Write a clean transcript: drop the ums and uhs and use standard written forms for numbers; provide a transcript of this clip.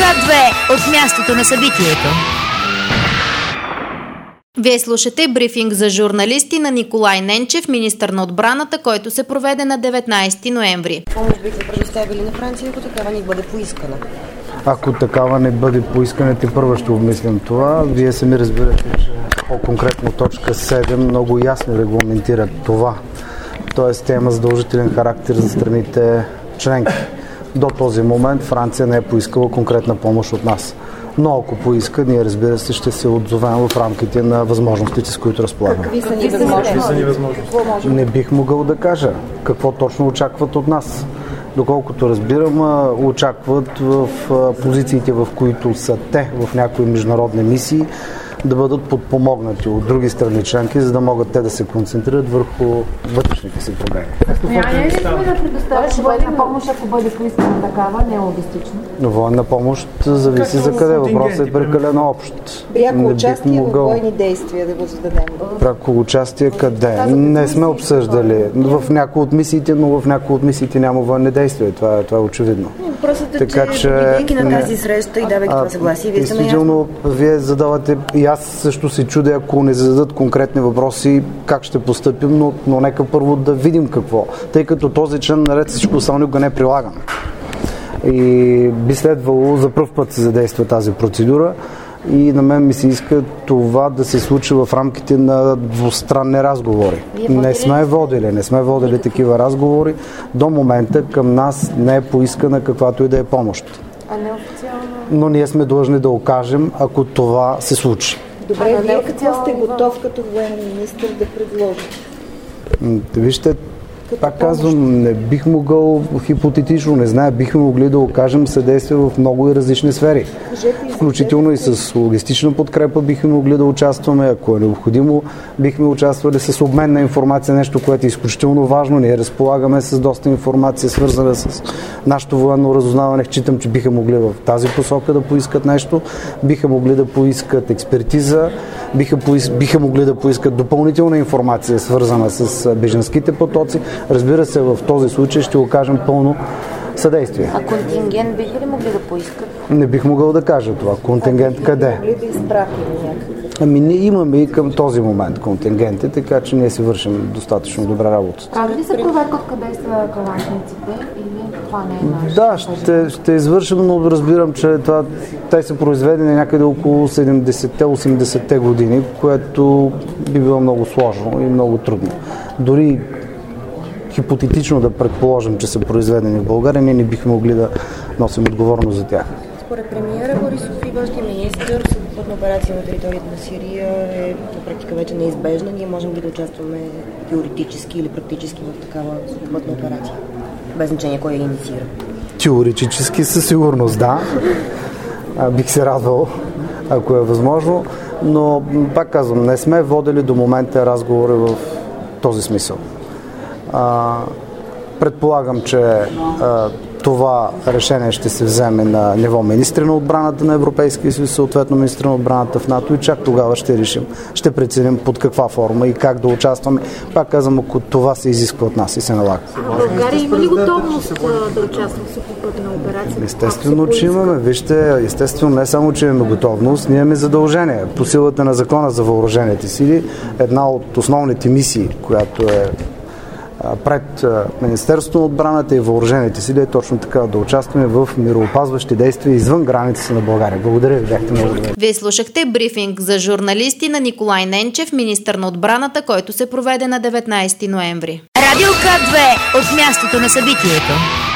К2 от мястото на събитието. Вие слушате брифинг за журналисти на Николай Ненчев, министър на отбраната, който се проведе на 19 ноември. Помощ бихте предоставили на Франция, ако такава не бъде поискана? Ако такава не бъде поискана, те първо ще обмислям това. Вие сами разбирате, че по-конкретно точка 7 много ясно регламентира това. Тоест, тя има задължителен характер за страните членки. До този момент Франция не е поискала конкретна помощ от нас. Но ако поиска, ние, разбира се, ще се отзовем в рамките на възможностите, с които разполагаме. Какви са ни възможности? Не бих могъл да кажа какво точно очакват от нас. Доколкото разбирам, очакват в позициите, в които са те в някои международни мисии, да бъдат подпомогнати от други страни членки, за да могат те да се концентрират върху вътрешните си проблеми. Стояние ли сме да предоставиш военна помощ, ако бъде поискана такава, не е логистично? Военна помощ зависи за къде. Въпросът е прекалено общ. Пряко участие в бойни действия да го зададем. Пряко участие къде? Не сме обсъждали. В някои от мисиите, но в някои от мисиите няма военни действия. Това е очевидно. Въпросът е, че бидейки на тази среща и давайки това съгласие, вие сте наясно. Вие задавате, и аз също се чудя, ако не зададат конкретни въпроси, как ще постъпим, но нека първо да видим какво. Тъй като този член наред всичко останало го не прилагаме. И би следвало за пръв път се задейства тази процедура и на мен ми се иска това да се случи в рамките на двустранни разговори. Не сме водили такива разговори. До момента към нас не е поискана каквато и да е помощ. А неофициално? Но ние сме длъжни да окажем, ако това се случи. Добре, вие какво сте готов като военен министър да предложите? Вижте, пак казвам, не бих могъл хипотетично, не знае, бихме могли да окажем съдействие в много и различни сфери. Включително и с логистична подкрепа бихме могли да участваме, ако е необходимо, бихме участвали с обмен на информация, нещо, което е изключително важно. Ние разполагаме с доста информация, свързана с нашето военно разузнаване. Считам, че биха могли в тази посока да поискат нещо, биха могли да поискат експертиза, биха могли да поискат допълнителна информация, свързана с бежанските потоци. Разбира се, в този случай ще окажем пълно съдействие. А контингент биха ли могли да поискат? Не бих могъл да кажа това. Контингент къде? Могли да изпратим някакъв? Ние имаме и към този момент контингенти, така че ние си вършим достатъчно добра работа. Прави ли се проверка откъде са калашниците или това не е наше? Да, ще извършим, но разбирам, че те са произведени някъде около 70-80-те години, което би било много сложно и много трудно. Дори хипотетично да предположим, че са произведени в България, ние не бихме могли да носим отговорност за тях. Според премиера Борисов и външния министър, сухопътна операция на територията на Сирия е на практика вече неизбежна. Ние можем ли да участваме теоретически или практически в такава сухопътна операция? Без значение кой я инициира. Теоретически със сигурност, да. Бих се радвал, ако е възможно, но пак казвам, не сме водили до момента разговори в този смисъл. Предполагам, че това решение ще се вземе на ниво министри на отбраната на Европейския съюз, съответно министри на отбраната в НАТО, и чак тогава ще решим, ще преценим под каква форма и как да участваме. Пак казвам, ако това се изисква от нас и се налага. България има ли готовност да участва в сухопътна операция? Естествено, че имаме. Вижте, естествено, не само, че имаме готовност, ние имаме задължение. По силата на Закона за въоръжените сили, една от основните мисии, която е пред Министерството на отбраната и въоръжените сили, е точно така да участваме в мироопазващи действия извън границите на България. Благодаря ви, бяхте много добре. Вие слушахте брифинг за журналисти на Николай Ненчев, министър на отбраната, който се проведе на 19 ноември. Радио К2 от мястото на събитието.